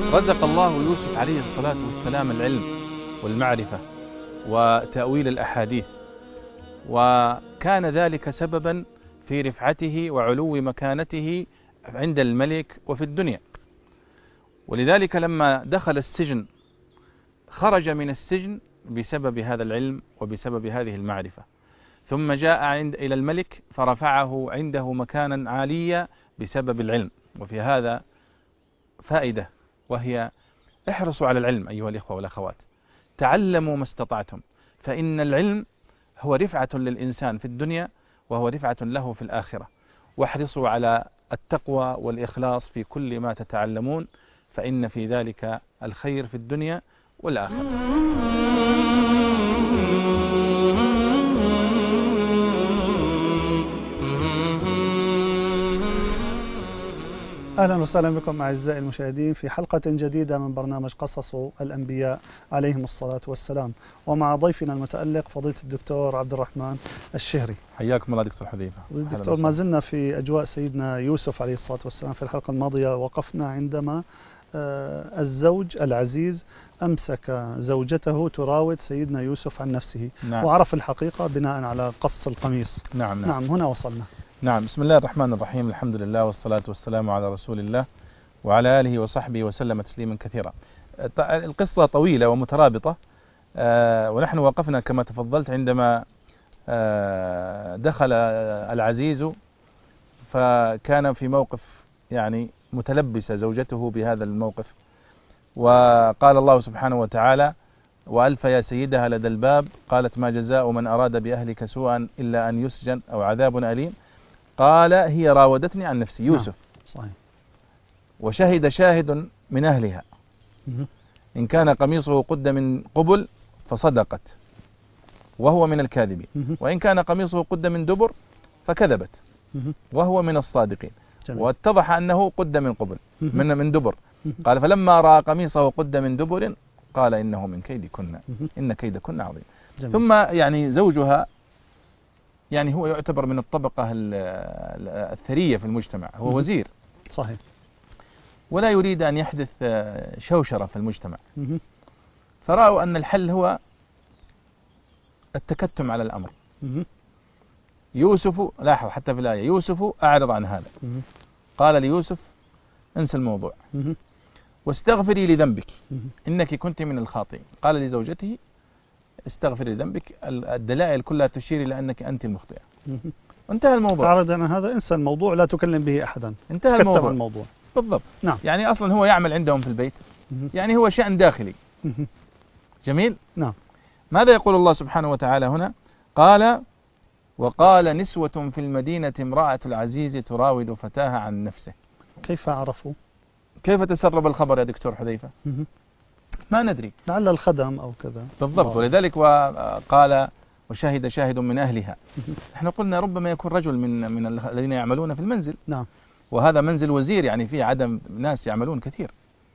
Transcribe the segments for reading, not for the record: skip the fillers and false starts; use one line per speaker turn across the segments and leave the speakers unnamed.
رزق الله يوسف عليه الصلاة والسلام العلم والمعرفة وتأويل الأحاديث، وكان ذلك سببا في رفعته وعلو مكانته عند الملك وفي الدنيا. ولذلك لما دخل السجن خرج من السجن بسبب هذا العلم وبسبب هذه المعرفة، ثم جاء إلى الملك فرفعه عنده مكانا عاليا بسبب العلم. وفي هذا فائدة، وهي احرصوا على العلم أيها الإخوة والأخوات، تعلموا ما استطعتم، فإن العلم هو رفعة للإنسان في الدنيا وهو رفعة له في الآخرة. واحرصوا على التقوى والإخلاص في كل ما تتعلمون، فإن في ذلك الخير في الدنيا والآخرة.
أهلا وسهلا بكم أعزائي المشاهدين في حلقة جديدة من برنامج قصص الأنبياء عليهم الصلاة والسلام، ومع ضيفنا المتألق فضيلة الدكتور عبد الرحمن الشهري.
حياكم الله دكتور حذيفة.
دكتور، ما زلنا في أجواء سيدنا يوسف عليه الصلاة والسلام. في الحلقة الماضية وقفنا عندما الزوج العزيز أمسك زوجته تراود سيدنا يوسف عن نفسه،
نعم.
وعرف الحقيقة بناء على قص القميص.
نعم.
هنا وصلنا.
نعم. بسم الله الرحمن الرحيم، الحمد لله والصلاة والسلام على رسول الله وعلى آله وصحبه وسلم تسليما كثيرا. القصة طويلة ومترابطة، ونحن وقفنا كما تفضلت عندما دخل العزيز، فكان في موقف يعني متلبسة زوجته بهذا الموقف، وقال الله سبحانه وتعالى: وألف يا سيدها لدى الباب قالت ما جزاء من أراد بأهلك سوءا إلا أن يسجن أو عذاب أليم. قال هي راودتني عن نفسي، يوسف.
صحيح.
وشهد شاهد من أهلها إن كان قميصه قد من قبل فصدقت وهو من الكاذبين، وإن كان قميصه قد من دبر فكذبت وهو من الصادقين. واتضح أنه قد من قبل من دبر. قال فلما رأى قميصه قد من دبر قال إنه من كيدكن إن كيدكن عظيم. ثم يعني زوجها يعني هو يعتبر من الطبقة الثرية في المجتمع، هو وزير.
صحيح.
ولا يريد أن يحدث شوشرة في المجتمع، فرأوا أن الحل هو التكتم على الأمر. يوسف، لاحظ حتى في الآية، يوسف أعرض عن هذا. قال ليوسف انسى الموضوع واستغفري لذنبك إنك كنت من الخاطئين. قال لزوجته استغفري لذنبك، الدلائل كلها تشير إلى أنك أنت المخطئة. انتهى الموضوع.
أعرض عن هذا، انسى الموضوع، لا تكلم به أحدا.
انتهى الموضوع. بالضبط.
نعم.
يعني أصلا هو يعمل عندهم في البيت، يعني هو شأن داخلي. جميل.
نعم.
ماذا يقول الله سبحانه وتعالى هنا؟ قال وقال نسوة في المدينة امرأة العزيز تراود فتاها عن نفسه.
كيف عرفوا؟
كيف تسرب الخبر يا دكتور حذيفة؟ ما ندري،
لعل الخدم أو كذا.
بالضبط. ولذلك وقال وشهد شاهد من أهلها. احنا قلنا ربما يكون رجل من الذين يعملون في المنزل.
نعم.
وهذا منزل وزير، يعني فيه عدم ناس يعملون كثير.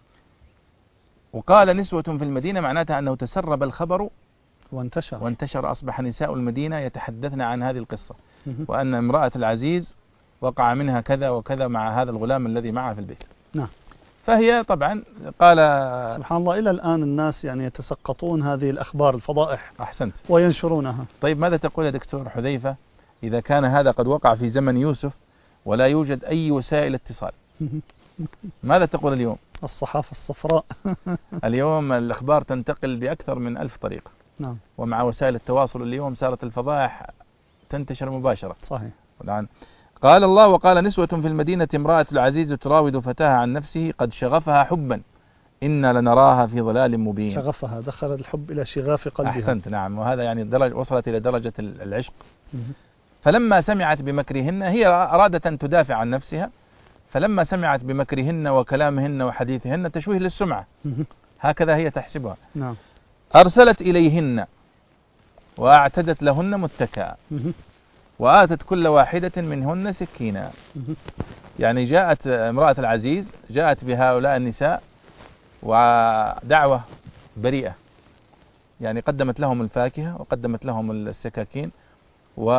وقال نسوة في المدينة معناتها أنه تسرب الخبر وانتشر، أصبح نساء المدينة يتحدثن عن هذه القصة، وأن امرأة العزيز وقع منها كذا وكذا مع هذا الغلام الذي معها في البيت.
نعم.
فهي طبعا قال
سبحان الله، إلى الآن الناس يعني يتسقطون هذه الأخبار الفضائح.
أحسنت.
وينشرونها.
طيب ماذا تقول يا دكتور حذيفة إذا كان هذا قد وقع في زمن يوسف ولا يوجد أي وسائل اتصال؟ ماذا تقول اليوم؟
الصحافة الصفراء. اليوم
الأخبار تنتقل بأكثر من 1000 طريقة.
نعم.
ومع وسائل التواصل اليوم صارت الفضائح تنتشر مباشرة.
صحيح.
الآن قال الله وقال نسوة في المدينة امرأة العزيز تراود فتاها عن نفسه قد شغفها حبا إنا لنراها في ضلال مبين.
شغفها، دخل الحب إلى شغاف قلبها.
أحسنت. نعم. وهذا يعني وصلت إلى درجة العشق. فلما سمعت بمكرهن، هي أرادت أن تدافع عن نفسها، فلما سمعت بمكرهن وكلامهن وحديثهن تشويه للسمعة، هكذا هي تحسبها.
نعم.
أرسلت إليهن وأعتدت لهن متكئا وآتت كل واحدة منهن سكينا. يعني جاءت امرأة العزيز، جاءت بهؤلاء النساء ودعوة بريئة، يعني قدمت لهم الفاكهة وقدمت لهم السكاكين،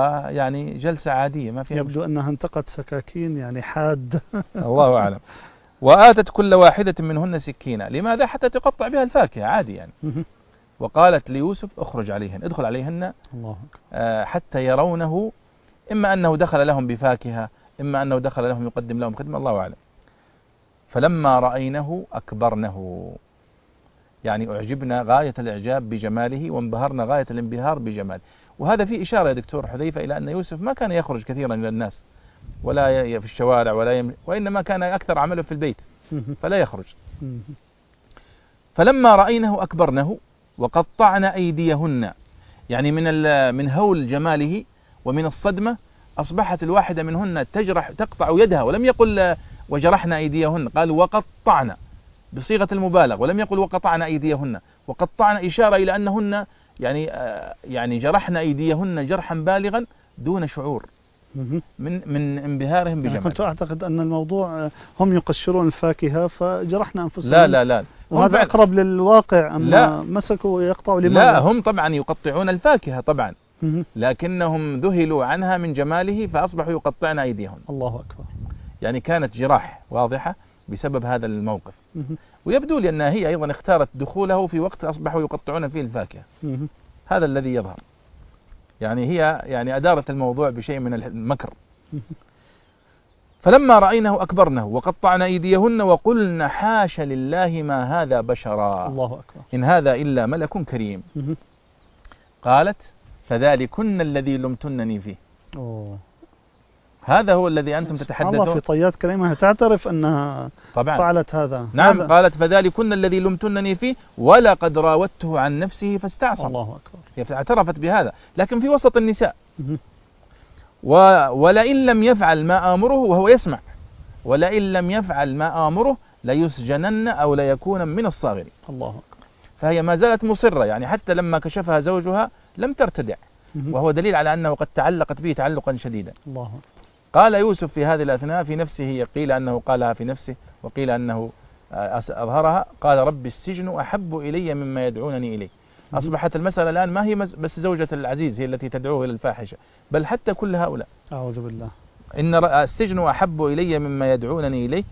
ويعني جلسة عادية ما فيها.
يبدو أنها انتقت سكاكين يعني حاد.
الله أعلم. وآتت كل واحدة منهن سكينة. لماذا؟ حتى تقطع بها الفاكهة عادي يعني. وقالت ليوسف اخرج عليهن، ادخل عليهن،
الله
حتى يرونه، إما أنه دخل لهم بفاكهة، إما أنه دخل لهم يقدم لهم خدمة، الله أعلم. فلما رأينه أكبرنه، يعني أعجبنا غاية الإعجاب بجماله، وانبهرنا غاية الانبهار بجماله. وهذا فيه إشارة يا دكتور حذيفة إلى أن يوسف ما كان يخرج كثيرا إلى الناس، ولا في الشوارع، وإنما كان أكثر عمله في البيت، فلا يخرج. فلما رأينه أكبرنه وقطعن أيديهن، يعني من هول جماله ومن الصدمة أصبحت الواحدة منهن تقطع يدها، ولم يقل وجرحنا أيديهن، قال وقطعن بصيغة المبالغة، ولم يقل وقطعن أيديهن. وقطعن إشارة إلى أنهن يعني جرحن أيديهن جرحا بالغا دون شعور من انبهارهم بجمال.
كنت أعتقد أن الموضوع هم يقشرون الفاكهة فجرحنا أنفسهم.
لا
وهذا أقرب للواقع. أما
لا
مسكوا يقطعوا لماذا؟
لا، هم طبعا يقطعون الفاكهة طبعا، لكنهم ذهلوا عنها من جماله فأصبحوا يقطعن أيديهم.
الله أكبر.
يعني كانت جراح واضحة بسبب هذا الموقف. ويبدو لي أنها هي أيضا اختارت دخوله في وقت أصبحوا يقطعون فيه الفاكهة. هذا الذي يظهر. يعني هي أدارت الموضوع بشيء من المكر. فلما رأينه أكبرنه وقطعن أيديهن وقلن حاش لله ما هذا بشرا،
الله أكبر،
إن هذا إلا ملك كريم. قالت فذلكن الذي لمتنني فيه. هذا هو الذي أنتم تتحدثون.
الله، في طيات كلمة تعترف أنها
طبعا
فعلت هذا.
نعم، قالت فذلكن الذي لمتنني فيه ولقد راودته عن نفسه فاستعصم.
الله أكبر.
هي اعترفت بهذا، لكن في وسط النساء. ولئن لم يفعل ما آمره، وهو يسمع، ولئن لم يفعل ما آمره ليسجنن أو ليكون من الصاغرين.
الله أكبر.
فهي ما زالت مصرة، يعني حتى لما كشفها زوجها لم ترتدع، وهو دليل على أنه قد تعلقت به تعلقا شديدا.
الله أكبر.
قال يوسف في هذه الأثناء في نفسه، قيل أنه قالها في نفسه وقيل أنه أظهرها، قال رب السجن أحب إلي مما يدعونني إليه. أصبحت المسألة الآن ما هي بس زوجة العزيز هي التي تدعوه إلى الفاحشة، بل حتى كل هؤلاء.
أعوذ بالله.
إن السجن أحب إلي مما يدعونني إليه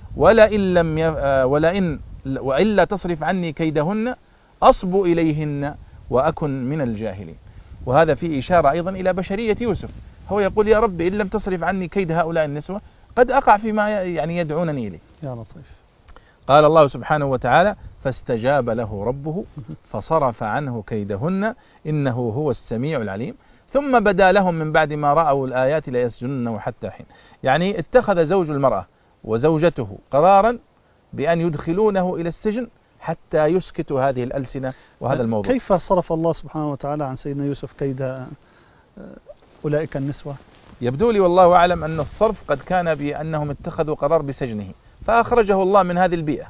وإلا تصرف عني كيدهن أصب إليهن وأكن من الجاهلين. وهذا فيه إشارة أيضا إلى بشرية يوسف. هو يقول يا رب إن لم تصرف عني كيد هؤلاء النسوة قد أقع فيما يدعونني إليه.
يا لطيف.
قال الله سبحانه وتعالى فاستجاب له ربه فصرف عنه كيدهن إنه هو السميع العليم. ثم بدا لهم من بعد ما رأوا الآيات ليسجننه حتى حين. يعني اتخذ زوج المرأة وزوجته قرارا بأن يدخلونه إلى السجن حتى يسكتوا هذه الألسنة وهذا الموضوع.
كيف صرف الله سبحانه وتعالى عن سيدنا يوسف كيد أولئك النسوة؟ يبدو
لي والله أعلم أن الصرف قد كان بأنهم اتخذوا قرار بسجنه فأخرجه الله من هذه البيئة.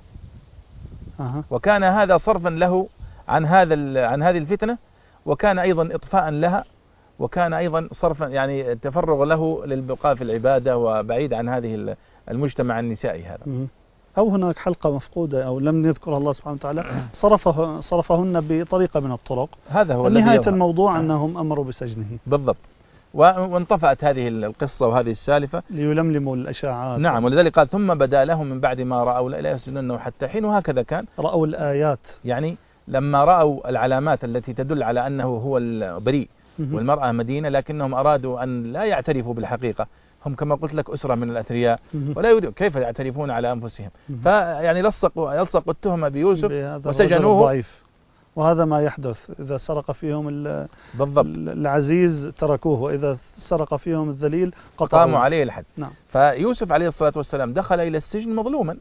وكان هذا صرفا له عن هذه الفتنة، وكان أيضا إطفاء لها، وكان أيضا صرفا يعني تفرغ له للبقاء في العبادة وبعيد عن هذه المجتمع النسائي هذا.
أو هناك حلقة مفقودة أو لم يذكرها الله سبحانه وتعالى صرفهن بطريقة من الطرق.
هذا هو
نهاية الموضوع أنهم أمروا بسجنه.
بالضبط. وانطفأت هذه القصة وهذه السالفة
ليلملموا الأشاعات.
نعم، ولذلك قال ثم بدا لهم من بعد ما رأوا لا يسجننه حتى حين. وهكذا كان،
رأوا الآيات،
يعني لما رأوا العلامات التي تدل على أنه هو البريء والمرأة مدينة، لكنهم أرادوا أن لا يعترفوا بالحقيقة. هم كما قلت لك أسرة من الأثرياء ولا يريدوا كيف يعترفون على أنفسهم. فيعني لصقوا التهمة بيوسف وسجنوه
ضعيف. وهذا ما يحدث إذا سرق فيهم
بالضبط
العزيز تركوه، وإذا سرق فيهم الذليل
قاموا عليه الحد.
نعم.
فيوسف عليه الصلاة والسلام دخل إلى السجن مظلوما،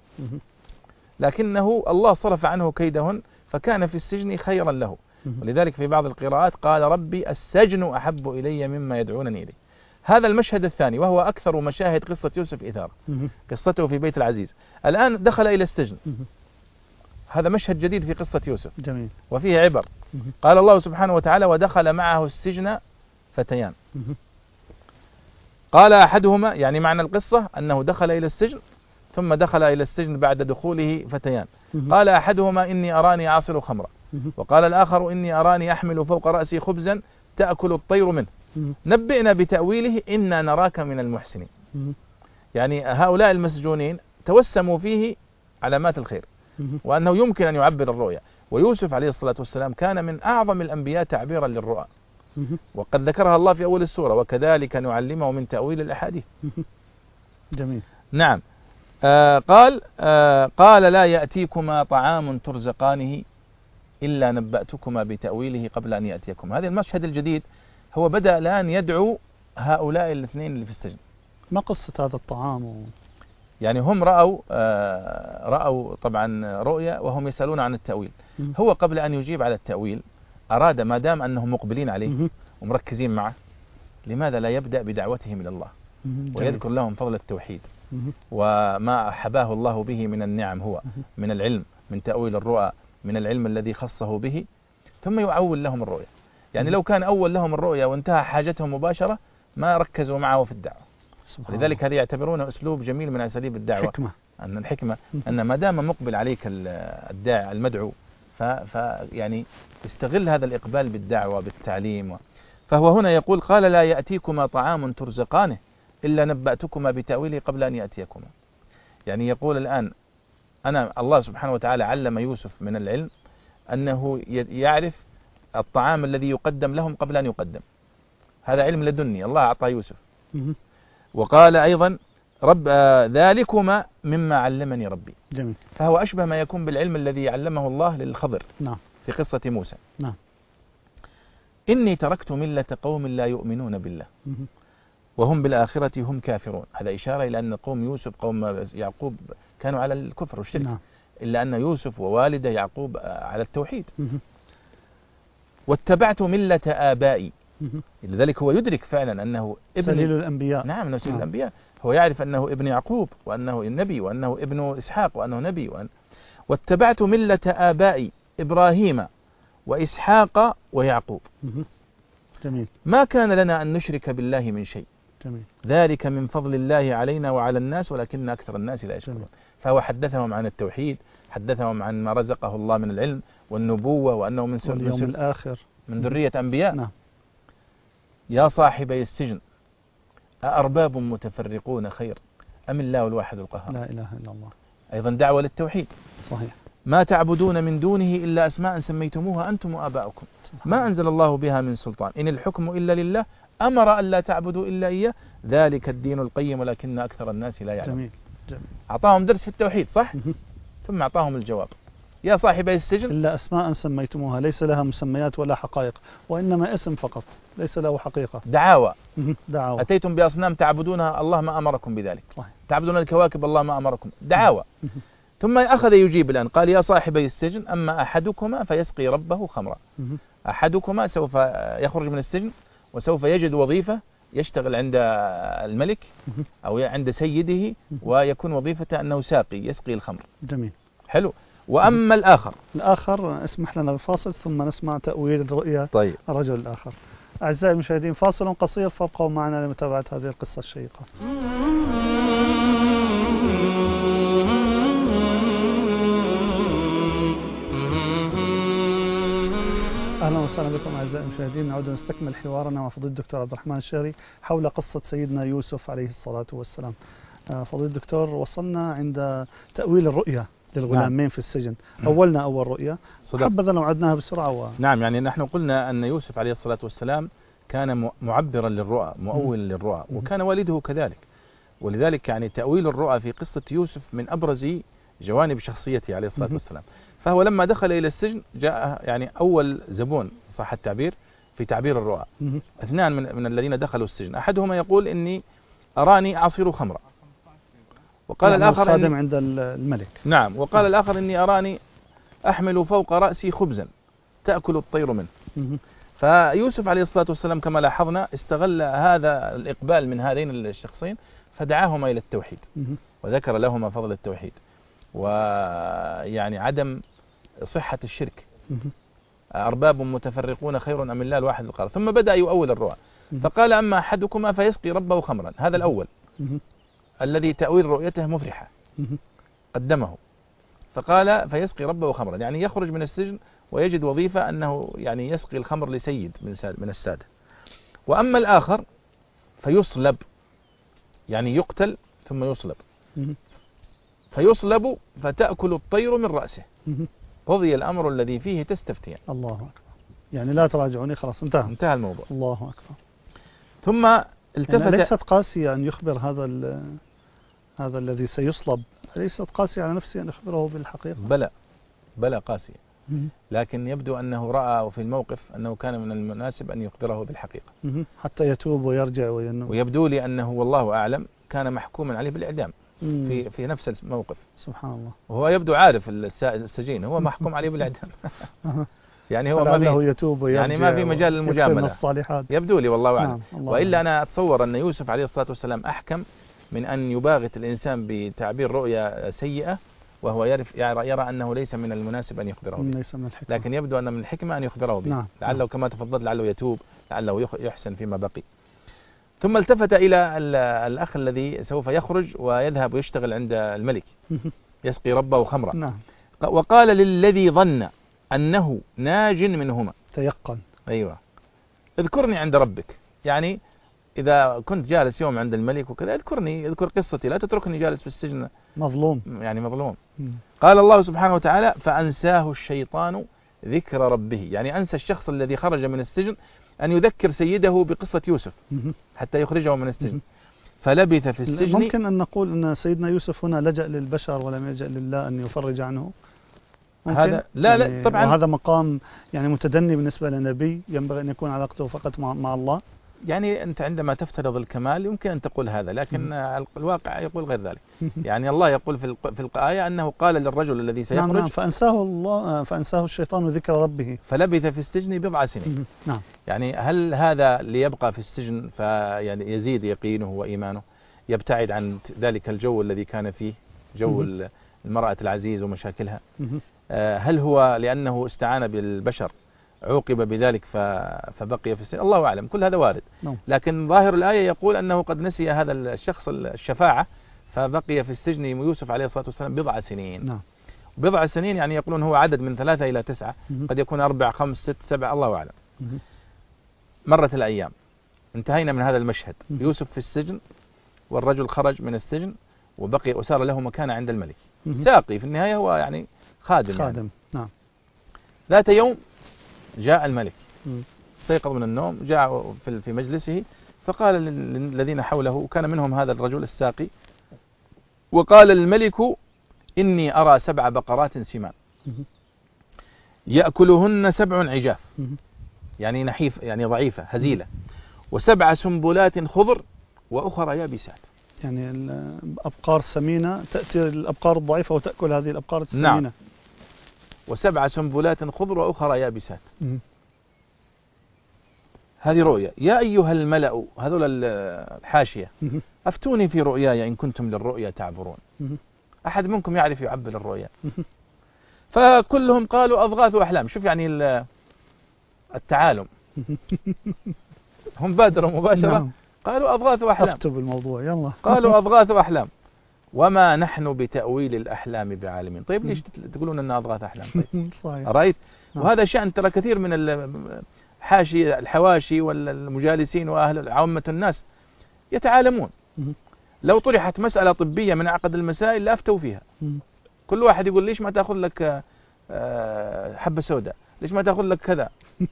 لكنه الله صرف عنه كيدهن فكان في السجن خيرا له. ولذلك في بعض القراءات قال ربي السجن أحب إلي مما يدعونني إليه. هذا المشهد الثاني، وهو أكثر مشاهد قصة يوسف إثارة، قصته في بيت العزيز. الآن دخل إلى السجن، هذا مشهد جديد في قصة يوسف.
جميل.
وفيه عبر. قال الله سبحانه وتعالى ودخل معه السجن فتيان. قال أحدهما، يعني معنى القصة أنه دخل إلى السجن ثم دخل إلى السجن بعد دخوله فتيان. قال أحدهما إني أراني أعصر خمرا، وقال الآخر إني أراني أحمل فوق رأسي خبزا تأكل الطير منه نبئنا بتأويله إنا نراك من المحسنين. يعني هؤلاء المسجونين توسموا فيه علامات الخير، وأنه يمكن أن يعبر الرؤيا. ويوسف عليه الصلاة والسلام كان من أعظم الأنبياء تعبيرا للرؤى، وقد ذكرها الله في أول السورة: وكذلك نعلمه من تأويل الأحاديث.
جميل.
نعم. قال لا يأتيكما طعام ترزقانه إلا نبأتكما بتأويله قبل أن يأتيكم. هذا المشهد الجديد هو بدأ الآن يدعو هؤلاء الاثنين اللي في السجن.
ما قصة هذا الطعام؟
يعني هم رأوا طبعا رؤيا وهم يسألون عن التأويل. هو قبل أن يجيب على التأويل أراد، ما دام أنهم مقبلين عليه ومركزين معه، لماذا لا يبدأ بدعوتهم إلى الله ويذكر لهم فضل التوحيد وما حباه الله به من النعم، هو من العلم، من تأويل الرؤى، من العلم الذي خصه به، ثم يؤول لهم الرؤيا. يعني لو كان أول لهم الرؤيا وانتهى حاجتهم مباشرة ما ركزوا معه في الدعوة. لذلك هذا يعتبرونه أسلوب جميل من أساليب الدعوة. أن الحكمة أن ما دام مقبل عليك الداعي المدعو يعني استغل هذا الإقبال بالدعوة بالتعليم. فهو هنا يقول: قال لا يأتيكما طعام ترزقانه إلا نبأتكما بتأويله قبل أن يأتيكما. يعني يقول الآن الله سبحانه وتعالى علم يوسف من العلم أنه يعرف الطعام الذي يقدم لهم قبل أن يقدم. هذا علم لدني الله أعطاه يوسف. وقال أيضا: ذلكما مما علمني ربي.
جميل.
فهو أشبه ما يكون بالعلم الذي علمه الله للخضر.
نعم.
في قصة موسى.
نعم.
إني تركت ملة قوم لا يؤمنون بالله وهم بالآخرة هم كافرون. هذا إشارة إلى أن قوم يوسف قوم يعقوب كانوا على الكفر والشرك.
نعم.
إلا أن يوسف ووالده يعقوب على التوحيد. واتبعت ملة آبائي. لذلك هو يدرك فعلا أنه ابن
سليل الأنبياء.
نعم، أنه سليل الأنبياء. هو يعرف أنه ابن يعقوب وأنه النبي وأنه ابن إسحاق وأنه نبي واتبعت ملة آبائي إبراهيم وإسحاق ويعقوب.
جميل.
ما كان لنا أن نشرك بالله من شيء.
جميل.
ذلك من فضل الله علينا وعلى الناس ولكن أكثر الناس لا يشكرون.
فهو
حدثهم عن التوحيد، حدثهم عن ما رزقه الله من العلم والنبوة وأنه من
اليوم الآخر
من ذرية أنبياء.
نعم.
يا صاحبي السجن أأرباب متفرقون خير أم الله الواحد القهار.
لا إله إلا الله.
أيضا دعوة للتوحيد.
صحيح.
ما تعبدون من دونه إلا أسماء سميتموها أنتم وآباؤكم ما أنزل الله بها من سلطان إن الحكم إلا لله أمر أن لا تعبدوا إلا إياه ذلك الدين القيم ولكن أكثر الناس لا يعلمون.
جميل. جميل.
أعطاهم درس في التوحيد صح؟ ثم أعطاهم الجواب: يا صاحبي السجن
إلا أسماء سميتموها ليس لها مسميات ولا حقائق وإنما اسم فقط ليس له حقيقة.
دعاوى.
دعاوى.
أتيتم بأصنام تعبدونها الله ما أمركم بذلك.
صحيح.
تعبدون الكواكب الله ما أمركم. دعاوى. ثم أخذ يجيب الآن قال: يا صاحبي السجن أما أحدكما فيسقي ربه خمرا. أحدكما سوف يخرج من السجن وسوف يجد وظيفة يشتغل عند الملك أو عند سيده ويكون وظيفته أنه ساقي يسقي الخمر.
جميل.
حلو. وأما
الآخر اسمح لنا بفاصل ثم نسمع تأويل الرؤيا.
طيب.
الرجل الآخر. أعزائي المشاهدين فاصل قصير فابقوا معنا لمتابعة هذه القصة الشيقة. أهلا وسهلا بكم أعزائي المشاهدين. نعود نستكمل حوارنا مع فضيلة الدكتور عبد الرحمن الشهري حول قصة سيدنا يوسف عليه الصلاة والسلام. فضيلة الدكتور وصلنا عند تأويل الرؤيا للغلامين. نعم. في السجن. أولنا أول رؤيا. حبذا لو عدناها بسرعة.
نعم، يعني نحن قلنا أن يوسف عليه الصلاة والسلام كان معبرا للرؤى مؤولا للرؤى وكان والده كذلك. ولذلك يعني تأويل الرؤى في قصة يوسف من أبرز جوانب شخصيته عليه الصلاة والسلام. فهو لما دخل إلى السجن جاء يعني أول زبون صح التعبير في تعبير الرؤى. اثنان من الذين دخلوا السجن، أحدهما يقول إني أراني أعصر خمرا، وقال الآخر
خادم عند الملك.
نعم. وقال الآخر إني أراني أحمل فوق رأسي خبزا تأكل الطير منه. فيوسف عليه الصلاة والسلام كما لاحظنا استغل هذا الإقبال من هذين الشخصين فدعاهما إلى التوحيد وذكر لهما فضل التوحيد ويعني عدم صحة الشرك. أرباب متفرقون خير أم الله الواحد القهار. ثم بدأ يؤول الرؤى فقال: أما أحدكما فيسقي ربه خمرا. هذا الأول الذي تأويل رؤيته مفرحة قدمه. فقال: فيسقي ربه خمرا، يعني يخرج من السجن ويجد وظيفة أنه يعني يسقي الخمر لسيد من السادة. وأما الآخر فيصلب، يعني يقتل ثم يصلب. فيصلب فتأكل الطير من رأسه.
مهم.
قضي الأمر الذي فيه تستفتيان.
الله أكبر. يعني لا تراجعوني، خلاص انتهى
الموضوع.
الله أكبر.
ثم التفت.
يعني ليست قاسية أن يخبر هذا الذي سيصلب، ليست قاسية على نفسه أن يخبره بالحقيقة.
بلى قاسية، لكن يبدو أنه رأى في الموقف أنه كان من المناسب أن يخبره بالحقيقة
حتى يتوب ويرجع
ويبدو لي أنه والله أعلم كان محكوما عليه بالإعدام في نفس الموقف.
سبحان الله.
وهو يبدو عارف السجين هو محكوم عليه بالإعدام. يعني هو ما
يتوب ويرجع،
يعني ما في مجال للمجاملة
الصالحات.
يبدو لي والله أعلم. وإلا
أعلم.
أنا أتصور أن يوسف عليه الصلاة والسلام أحكم من أن يباغت الإنسان بتعبير رؤيا سيئة وهو يرى أنه ليس من المناسب أن يخبره به.
ليس من الحكمة.
لكن يبدو أن من الحكمة أن يخبره به. لعله كما تفضل لعله يتوب، لعله يحسن فيما بقي. ثم التفت إلى الأخ الذي سوف يخرج ويذهب ويشتغل عند الملك يسقي ربه خمرا. وقال للذي ظن أنه ناج منهما،
تيقن،
أيوة، اذكرني عند ربك. يعني إذا كنت جالس يوم عند الملك وكذا اذكر قصتي، لا تتركني جالس في السجن مظلوم. قال الله سبحانه وتعالى فأنساه الشيطان ذكر ربه. يعني أنسى الشخص الذي خرج من السجن أن يذكر سيده بقصة يوسف حتى يخرجه من السجن. فلبث في السجن.
ممكن أن نقول أن سيدنا يوسف هنا لجأ للبشر ولم يلجأ لله أن يفرج عنه.
هذا لا طبعا،
وهذا مقام يعني متدني بالنسبة للنبي، ينبغي أن يكون علاقته فقط مع الله.
يعني أنت عندما تفترض الكمال يمكن أن تقول هذا، لكن الواقع يقول غير ذلك. يعني الله يقول في الآية أنه قال للرجل الذي سيخرج
نعم فأنساه الشيطان ذكر ربه
فلبث في السجن بضع سنين.
نعم.
يعني هل هذا ليبقى في السجن يعني يزيد يقينه وإيمانه، يبتعد عن ذلك الجو الذي كان فيه، جو المرأة العزيز ومشاكلها؟ هل هو لأنه استعان بالبشر عوقب بذلك فبقي في السجن؟ الله أعلم، كل هذا وارد. لكن ظاهر الآية يقول أنه قد نسي هذا الشخص الشفاعة فبقي في السجن يوسف عليه الصلاة والسلام بضع سنين. بضع سنين يعني يقولون هو عدد من 3 إلى 9، قد يكون 4 5 6 7، الله أعلم. مرت الأيام، انتهينا من هذا المشهد. يوسف في السجن والرجل خرج من السجن وبقي وصار له مكانة عند الملك. ساقي في النهاية هو يعني خادم. يعني.
نعم.
ذات يوم جاء الملك، استيقظ من النوم، جاء في مجلسه فقال للذين حوله، كان منهم هذا الرجل الساقي، وقال الملك إني أرى 7 بقرات سمان يأكلهن 7 عجاف، يعني نحيف يعني ضعيفة هزيلة، و7 سنبلات خضر وأخرى يابسات.
يعني الأبقار السمينة تأتي الأبقار الضعيفة وتأكل هذه الأبقار السمينة.
نعم. و7 سنبلات خضر وأخرى يابسات. هذه رؤيا. يا أيها الملأ، هذول الحاشية، أفتوني في رؤياي إن كنتم للرؤيا تعبرون. أحد منكم يعرف يعبر الرؤيا؟ فكلهم قالوا أضغاث أحلام. شوف يعني التعالم. هم بادروا مباشرة. قالوا أضغاث أحلام.
أفتوا بالموضوع يلا.
قالوا أضغاث أحلام وما نحن بتأويل الأحلام بعالمين. طيب ليش تقولون أنها أضغاث أحلام؟ طيب.
صحيح.
رأيت؟ وهذا شأن ترى كثير من الحواشي والمجالسين وأهل عامة الناس يتعالمون. لو طرحت مسألة طبية من أعقد المسائل لأفتوا فيها. كل واحد يقول ليش ما تأخذ لك حبة سوداء، ليش ما تأخذ لك كذا.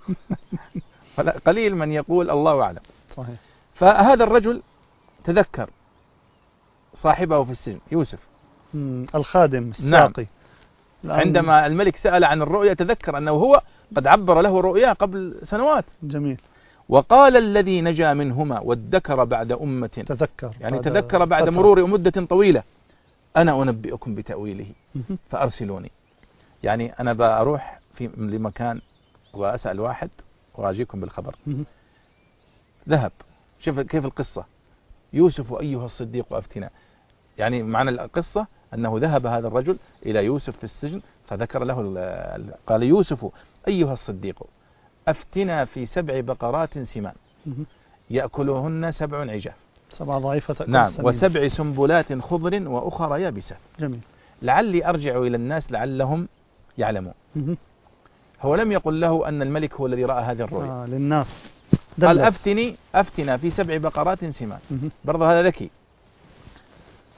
قليل من يقول الله أعلم.
صحيح.
فهذا الرجل تذكر صاحبه في السجن يوسف
الخادم الساقي.
نعم. عندما الملك سأل عن الرؤيا تذكر أنه هو قد عبر له رؤيا قبل سنوات.
جميل.
وقال الذي نجا منهما وادكر بعد أمة، تذكر بعد مرور مدة طويلة، أنا أنبئكم بتأويله فأرسلوني. يعني أنا بأروح لمكان وأسأل واحد وأجيكم بالخبر. ذهب. شوف كيف القصة. يوسف أيها الصديق أفتنا. يعني معنى القصة أنه ذهب هذا الرجل إلى يوسف في السجن فذكر له قال يوسف أيها الصديق أفتنا في 7 بقرات سمان يأكلهن 7 عجاف.
7 ضعيفة تأكل.
نعم. و7 سنبلات خضر وأخرى يابسات.
جميل.
لعلي أرجع إلى الناس لعلهم يعلمون. هو لم يقل له أن الملك هو الذي رأى هذه الرؤيا.
للناس.
قال أفتنا في 7 بقرات سمان. برضه هذا ذكي.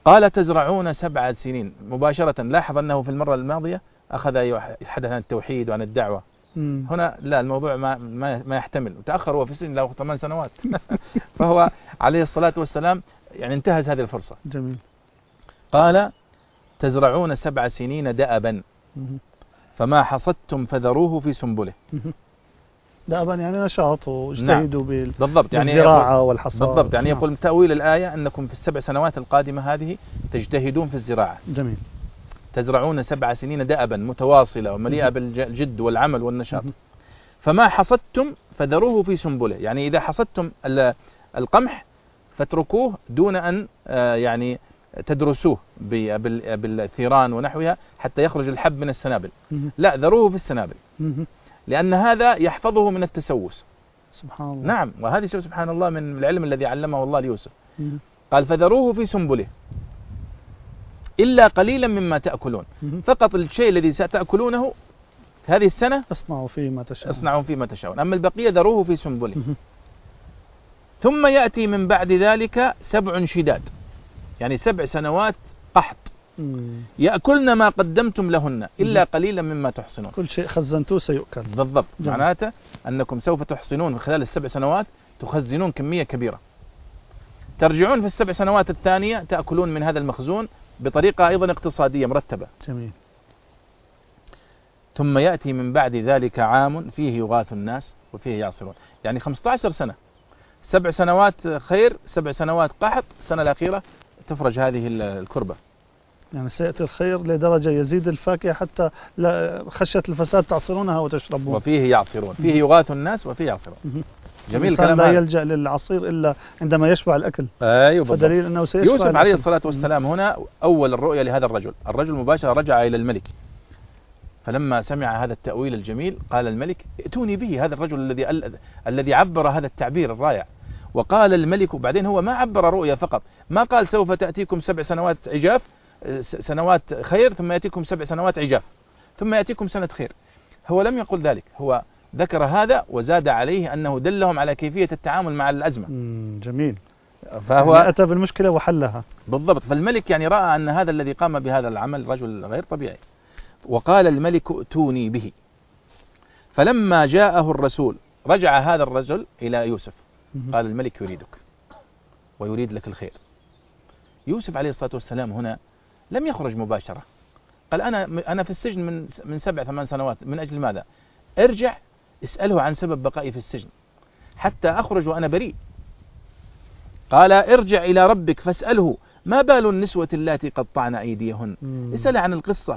قال تزرعون 7 سنين مباشرة. لاحظ أنه في المرة الماضية أخذ يتحدث عن التوحيد وعن الدعوة. هنا لا، الموضوع ما يحتمل، وتأخر هو في السجن له 8 سنوات فهو عليه الصلاة والسلام يعني انتهز هذه الفرصة.
جميل.
قال تزرعون 7 سنين دأبا فما حصدتم فذروه في سنبله.
دأبا يعني نشاط واجتهدوا
بالضبط، يعني
بالزراعة والحصاد.
بالضبط، يعني يقول تأويل الآية أنكم في ال7 سنوات القادمة هذه تجتهدون في الزراعة.
جميل.
تزرعون 7 سنين دأبا متواصلة ومليئة بالجد والعمل والنشاط. فما حصدتم فذروه في سنبله، يعني إذا حصدتم القمح فاتركوه دون أن يعني تدرسوه بالثيران ونحوها حتى يخرج الحب من السنابل، لا، ذروه في السنابل، لأن هذا يحفظه من التسوس.
سبحان الله.
نعم، وهذه سبحان الله من العلم الذي علمه الله ليوسف. قال فذروه في سنبله إلا قليلا مما تأكلون. فقط الشيء الذي ستأكلونه هذه السنة
اصنعوا فيه ما تشاءون،
أما البقية ذروه في سنبله. ثم يأتي من بعد ذلك 7 شداد، يعني 7 سنوات قحط، يأكلن ما قدمتم لهن إلا قليلا مما تحصنون.
كل شيء خزنتوه سيؤكل.
بالضبط، معناته أنكم سوف تحصنون خلال ال7 سنوات، تخزنون كمية كبيرة، ترجعون في ال7 سنوات الثانية تأكلون من هذا المخزون بطريقة أيضا اقتصادية مرتبة.
جميل.
ثم يأتي من بعد ذلك عام فيه يغاث الناس وفيه يعصرون، يعني 15 سنة، 7 سنوات خير، 7 سنوات قحط، السنة الأخيرة تفرج هذه الكربة.
يعني سيأتي الخير لدرجة يزيد الفاكهة حتى خشية الفساد تعصرونها وتشربون.
وفيه يعصرون، فيه يغاث الناس وفيه يعصرون. جميل كلام.
لا يلجأ للعصير إلا عندما يشبع الأكل.
أيوة،
فدليل أنه سيشبع
يوسف
الأكل.
عليه الصلاة والسلام هنا أول الرؤيا لهذا الرجل مباشرة رجع إلى الملك، فلما سمع هذا التأويل الجميل قال الملك ائتوني به، هذا الرجل الذي عبر هذا التعبير الرائع. وقال الملك، وبعدين هو ما عبر رؤيا فقط، ما قال سوف تأتيكم 7 سنوات عجاف، سنوات خير، ثم يأتيكم 7 سنوات عجاف، ثم يأتيكم سنة خير. هو لم يقل ذلك، هو ذكر هذا وزاد عليه أنه دلهم على كيفية التعامل مع الأزمة.
جميل.
فهو
يعني أتى بالمشكلة وحلها.
بالضبط. فالملك يعني رأى أن هذا الذي قام بهذا العمل رجل غير طبيعي. وقال الملك ائتوني به. فلما جاءه الرسول رجع هذا الرجل إلى يوسف، قال الملك يريدك ويريد لك الخير. يوسف عليه الصلاة والسلام هنا لم يخرج مباشرة، قال أنا في السجن من 7 8 سنوات، من أجل ماذا؟ ارجع اسأله عن سبب بقائي في السجن حتى أخرج وأنا بريء. قال ارجع إلى ربك فاسأله ما بال النسوة اللاتي قطعن أيديهن. اسأل عن القصة،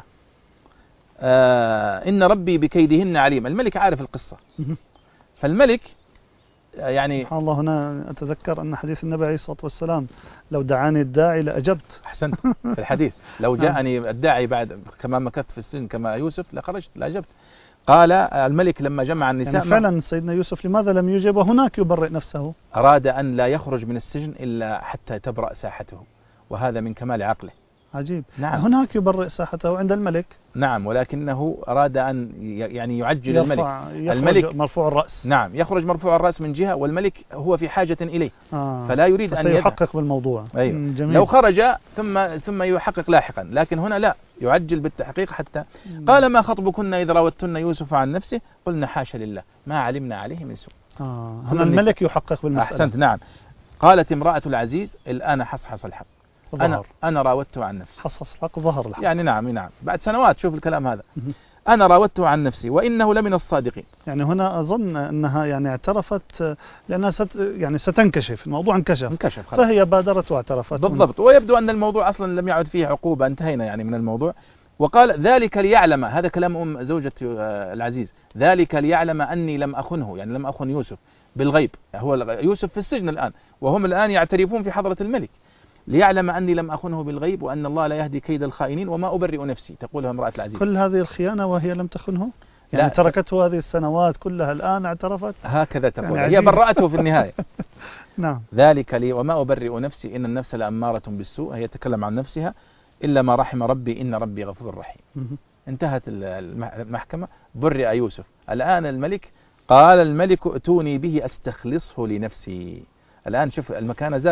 إن ربي بكيدهن عليم. الملك عارف القصة. فالملك يعني
سبحان الله. هنا أتذكر أن حديث النبي عليه الصلاة والسلام لو دعاني الداعي لأجبت.
أحسنت في الحديث، لو جاءني الداعي بعد كما مكثت في السجن كما يوسف لخرجت لأجبت. قال الملك لما جمع النساء،
يعني فعلا سيدنا يوسف لماذا لم يجب وهناك يبرئ نفسه؟
أراد أن لا يخرج من السجن إلا حتى تبرأ ساحته، وهذا من كمال عقله.
عجيب.
نعم.
هناك يبرئ ساحته عند الملك.
نعم، ولكنه أراد أن يعني يعجل الملك
مرفوع الرأس.
نعم، يخرج مرفوع الرأس من جهة، والملك هو في حاجة إليه. فلا يريد أن
يحقق بالموضوع.
أيوه. لو خرج ثم يحقق لاحقا، لكن هنا لا، يعجل بالتحقيق حتى. قال ما خطبكن إذ راوتن يوسف عن نفسه قلنا حاشا لله ما علمنا عليه من سوء.
هنا الملك يحقق بالمسألة.
أحسنت. نعم. قالت امرأة العزيز الآن حصحص الحق، أنا راودته عن نفسي.
حصص الحق ظهر الحق.
يعني نعم بعد سنوات، شوف الكلام هذا. أنا راودته عن نفسي وإنه لمن الصادقين.
يعني هنا أظن أنها يعني اعترفت لأنها يعني ستنكشف، الموضوع انكشف فهي بادرت واعترفت.
بالضبط. ويبدو أن الموضوع أصلا لم يعد فيه عقوبة، انتهينا يعني من الموضوع. وقال ذلك ليعلم، هذا كلام زوجة العزيز، ذلك ليعلم أني لم أخنه، يعني لم أخن يوسف بالغيب. هو يوسف في السجن الآن وهم الآن يعترفون في حضرة الملك. ليعلم أني لم أخنه بالغيب وأن الله لا يهدي كيد الخائنين وما أبرئ نفسي، تقولها امرأة العزيز.
كل هذه الخيانة وهي لم تخنه؟ يعني تركته هذه السنوات كلها الآن اعترفت؟
هكذا تقول، يعني هي برأته في النهاية.
نعم.
ذلك لي وما أبرئ نفسي إن النفس لأمارة بالسوء، هي تتكلم عن نفسها، إلا ما رحم ربي إن ربي غفور رحيم. انتهت المحكمة، برئ يوسف. الآن الملك قال الملك ائتوني به أستخلصه لنفسي. الآن شوف المكانة زادت،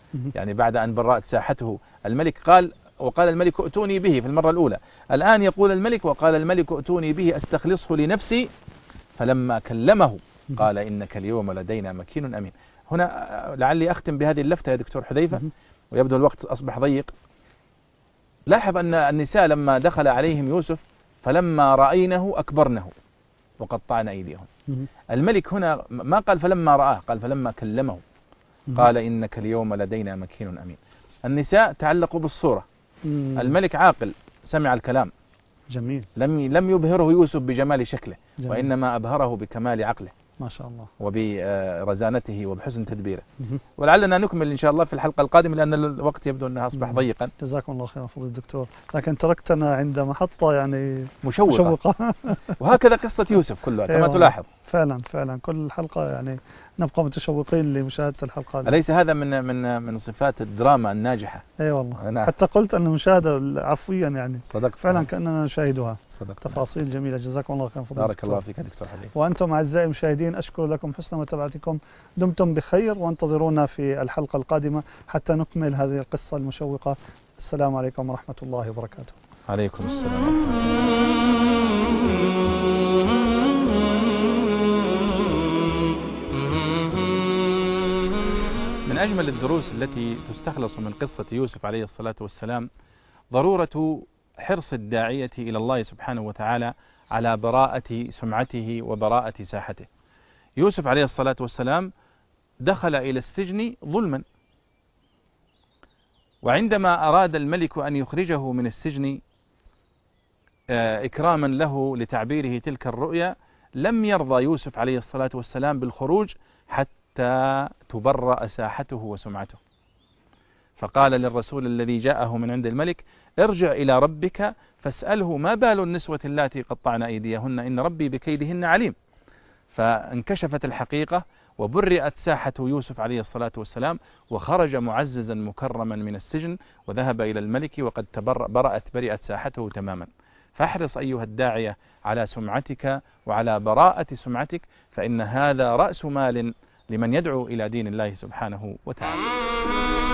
يعني بعد أن برأت ساحته الملك وقال الملك ائتوني به في المرة الأولى. الآن يقول الملك وقال الملك ائتوني به أستخلصه لنفسي، فلما كلمه قال إنك اليوم لدينا مكين أمين. هنا لعلي أختم بهذه اللفتة يا دكتور حذيفة، ويبدو الوقت أصبح ضيق. لاحظ أن النساء لما دخل عليهم يوسف فلما رأينه أكبرنه وقطعن أيديهم. الملك هنا ما قال فلما رآه، قال فلما كلمه قال إنك اليوم لدينا مكين أمين. النساء تعلقوا بالصورة، الملك عاقل سمع الكلام.
جميل.
لم يبهره يوسف بجمال شكله،
جميل.
وإنما أبهره بكمال عقله
ما شاء الله
وبرزانته وبحسن تدبيره. ولعلنا نكمل إن شاء الله في الحلقة القادمة لأن الوقت يبدو أنه أصبح ضيقا.
جزاكم الله خيرا فضيلة الدكتور، لكن تركتنا عند محطة يعني
مشوقة. وهكذا قصة يوسف كلها كما تلاحظ.
فعلا كل حلقة يعني نبقى متشوقين لمشاهدة الحلقة.
أليس هذا من صفات الدراما الناجحة؟
أي والله. حتى قلت أن المشاهدة عفويا يعني.
صدقت.
فعلا كأننا نشاهدها.
صدقت.
تفاصيل جميلة. جزاكم الله خيرا فضيلة
بارك الله فيك يا دكتور حبيب.
وأنتم أعزائي المشاهدين أشكر لكم حسن متابعتكم، دمتم بخير، وانتظرونا في الحلقة القادمة حتى نكمل هذه القصة المشوقة. السلام عليكم ورحمة الله وبركاته.
عليكم السلام ورحمة الله. من أجمل الدروس التي تستخلص من قصة يوسف عليه الصلاة والسلام ضرورة حرص الداعية إلى الله سبحانه وتعالى على براءة سمعته وبراءة ساحته. يوسف عليه الصلاة والسلام دخل إلى السجن ظلما، وعندما أراد الملك أن يخرجه من السجن إكراما له لتعبيره تلك الرؤيا، لم يرضى يوسف عليه الصلاة والسلام بالخروج حتى تبرأ ساحته وسمعته، فقال للرسول الذي جاءه من عند الملك: ارجع إلى ربك فاسأله ما بال النسوة اللاتي قطعن أيديهن إن ربي بكيدهن عليم. فانكشفت الحقيقة وبرئت ساحة يوسف عليه الصلاة والسلام، وخرج معززا مكرما من السجن وذهب إلى الملك وقد برئت ساحته تماما. فاحرص أيها الداعية على سمعتك وعلى براءة سمعتك، فإن هذا رأس مال لمن يدعو إلى دين الله سبحانه وتعالى.